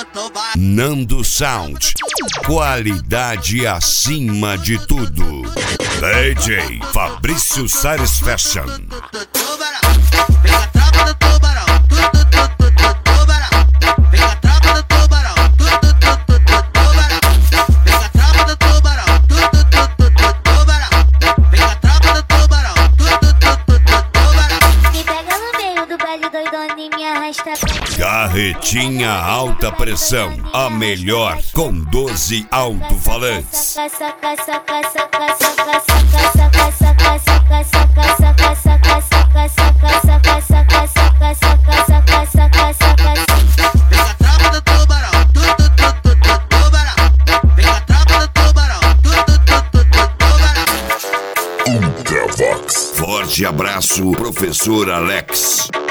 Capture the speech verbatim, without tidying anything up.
Nando Sound, qualidade acima de tudo. D J Fabrício Satisfaction. Carretinha alta pressão, a melhor com doze alto-falantes. Forte abraço, professor Alex.